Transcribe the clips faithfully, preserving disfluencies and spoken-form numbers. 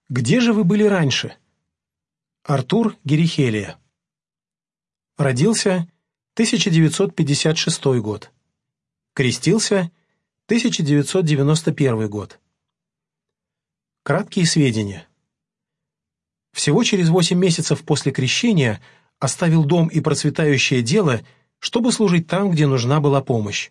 Где же вы были раньше? Артур Герихелия. Родился тысяча девятьсот пятьдесят шестой год. Крестился тысяча девятьсот девяносто первый год. Краткие сведения. Всего через восемь месяцев после крещения оставил дом и процветающее дело, чтобы служить там, где нужна была помощь.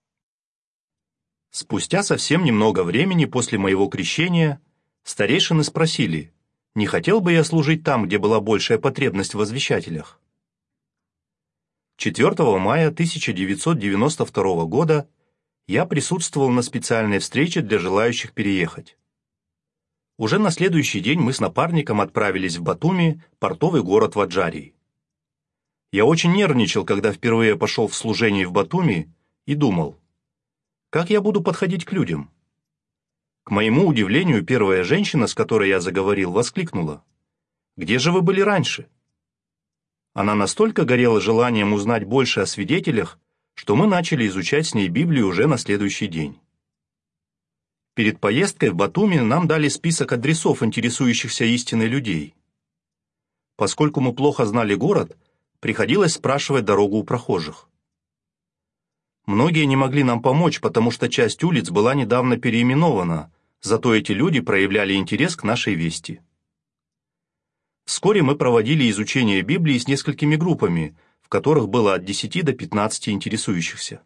Спустя совсем немного времени после моего крещения старейшины спросили, не хотел бы я служить там, где была большая потребность в возвещателях. четвёртого мая тысяча девятьсот девяносто второго года я присутствовал на специальной встрече для желающих переехать. Уже на следующий день мы с напарником отправились в Батуми, портовый город в Аджарии. Я очень нервничал, когда впервые пошел в служение в Батуми, и думал, как я буду подходить к людям. К моему удивлению, первая женщина, с которой я заговорил, воскликнула: «Где же вы были раньше?» Она настолько горела желанием узнать больше о свидетелях, что мы начали изучать с ней Библию уже на следующий день. Перед поездкой в Батуми нам дали список адресов интересующихся истиной людей. Поскольку мы плохо знали город, приходилось спрашивать дорогу у прохожих. Многие не могли нам помочь, потому что часть улиц была недавно переименована, зато эти люди проявляли интерес к нашей вести. Вскоре мы проводили изучение Библии с несколькими группами, в которых было от десяти до пятнадцати интересующихся.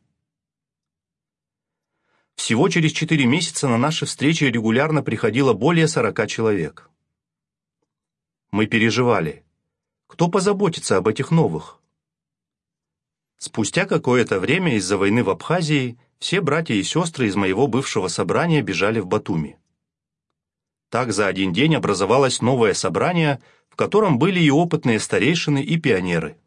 Всего через четыре месяца на наши встречи регулярно приходило более сорока человек. Мы переживали. Кто позаботится об этих новых? Спустя какое-то время из-за войны в Абхазии все братья и сестры из моего бывшего собрания бежали в Батуми. Так за один день образовалось новое собрание, в котором были и опытные старейшины, и пионеры.